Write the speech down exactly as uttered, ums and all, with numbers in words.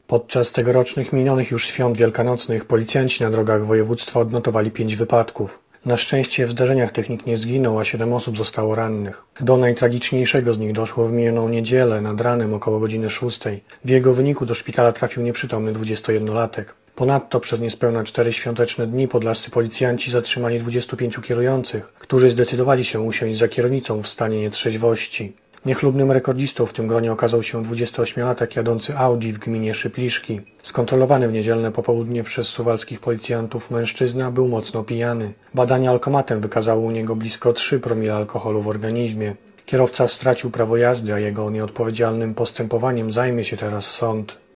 Podczas tegorocznych minionych już świąt wielkanocnych policjanci na drogach województwa odnotowali pięć wypadków. Na szczęście w zdarzeniach tych nikt nie zginął, a siedem osób zostało rannych. Do najtragiczniejszego z nich doszło w minioną niedzielę nad ranem około godziny szóstej. W jego wyniku do szpitala trafił nieprzytomny dwudziestojednolatek. Ponadto przez niespełna cztery świąteczne dni podlascy policjanci zatrzymali dwudziestu pięciu kierujących, którzy zdecydowali się usiąść za kierownicą w stanie nietrzeźwości. Niechlubnym rekordzistą w tym gronie okazał się dwudziestoośmiolatek jadący Audi w gminie Szypliszki. Skontrolowany w niedzielne popołudnie przez suwalskich policjantów mężczyzna był mocno pijany. Badania alkomatem wykazało u niego blisko trzy promile alkoholu w organizmie. Kierowca stracił prawo jazdy, a jego nieodpowiedzialnym postępowaniem zajmie się teraz sąd.